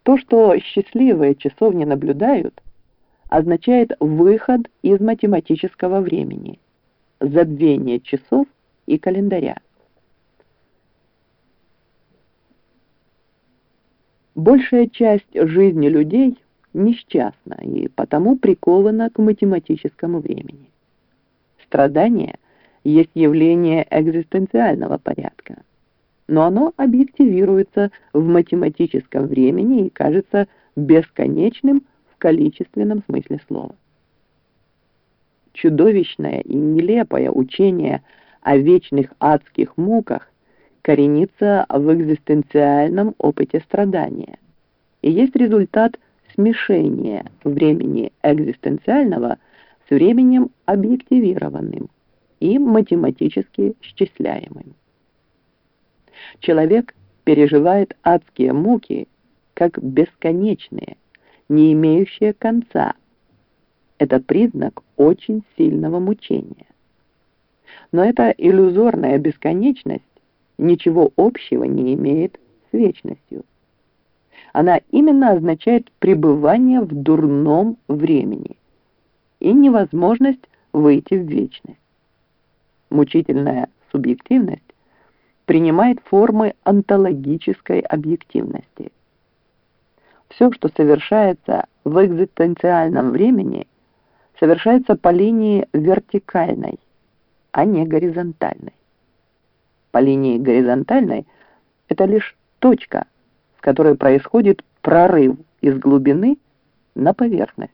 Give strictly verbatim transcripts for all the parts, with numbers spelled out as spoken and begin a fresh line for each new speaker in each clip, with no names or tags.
То, что счастливые часов не наблюдают, означает выход из математического времени, забвение часов и календаря. Большая часть жизни людей несчастна и потому прикована к математическому времени. Страдание есть явление экзистенциального порядка, но оно объективируется в математическом времени и кажется бесконечным в количественном смысле слова. Чудовищное и нелепое учение о вечных адских муках коренится в экзистенциальном опыте страдания и есть результат смешения времени экзистенциального с временем объективированным и математически счисляемым. Человек переживает адские муки как бесконечные, не имеющие конца. Это признак очень сильного мучения. Но эта иллюзорная бесконечность ничего общего не имеет с вечностью. Она именно означает пребывание в дурном времени и невозможность выйти в вечность. Мучительная субъективность принимает формы онтологической объективности. Все, что совершается в экзистенциальном времени, совершается по линии вертикальной, а не горизонтальной. По линии горизонтальной это лишь точка, в которой происходит прорыв из глубины на поверхность.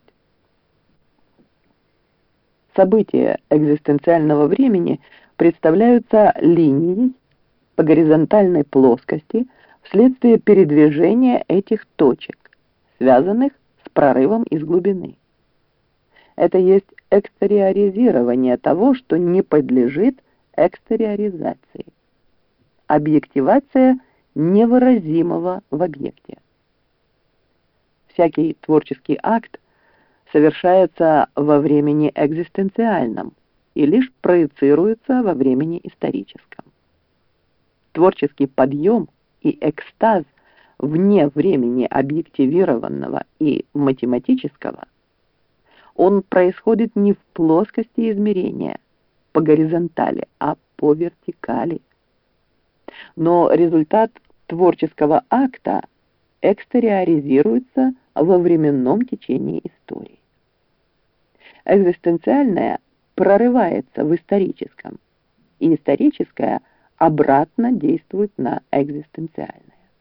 События экзистенциального времени представляются линией по горизонтальной плоскости вследствие передвижения этих точек, связанных с прорывом из глубины. Это есть экстериоризирование того, что не подлежит экстериоризации. Объективация невыразимого в объекте. Всякий творческий акт совершается во времени экзистенциальном и лишь проецируется во времени историческом. Творческий подъем и экстаз вне времени объективированного и математического, он происходит не в плоскости измерения, по горизонтали, а по вертикали. Но результат творческого акта экстериоризируется во временном течении истории. Экзистенциальное прорывается в историческом, и историческое обратно действует на экзистенциальное.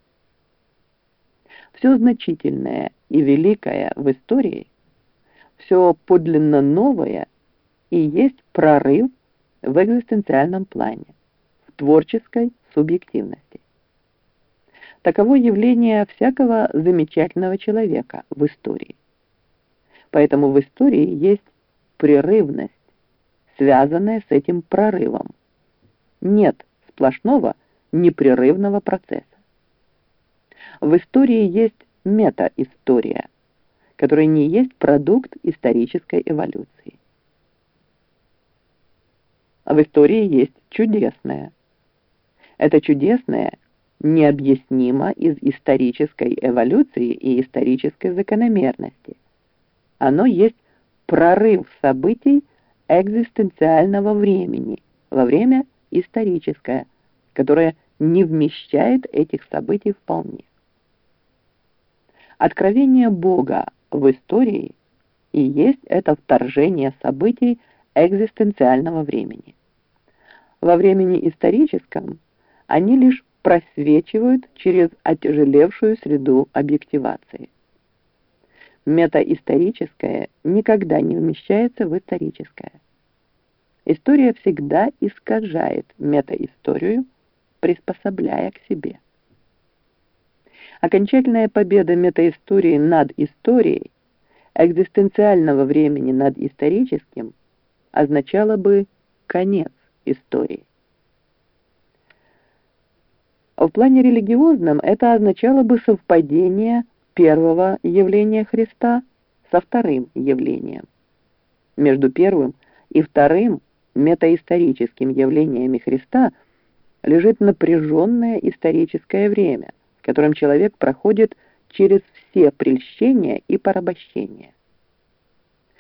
Все значительное и великое в истории, все подлинно новое и есть прорыв в экзистенциальном плане, в творческой субъективности. Таково явление всякого замечательного человека в истории. Поэтому в истории есть прерывность, связанная с этим прорывом. Нет сплошного непрерывного процесса. В истории есть метаистория, которая не есть продукт исторической эволюции. А в истории есть чудесное. Это чудесное необъяснимо из исторической эволюции и исторической закономерности. Оно есть прорыв событий экзистенциального времени во время историческое, которое не вмещает этих событий вполне. Откровение Бога в истории и есть это вторжение событий экзистенциального времени. Во времени историческом они лишь просвечивают через отяжелевшую среду объективации. Метаисторическое никогда не вмещается в историческое. История всегда искажает метаисторию, приспособляя к себе. Окончательная победа метаистории над историей, экзистенциального времени над историческим, означала бы конец истории. В плане религиозном это означало бы совпадение первого явления Христа со вторым явлением. Между первым и вторым метаисторическим явлениями Христа лежит напряженное историческое время, в котором человек проходит через все прельщения и порабощения.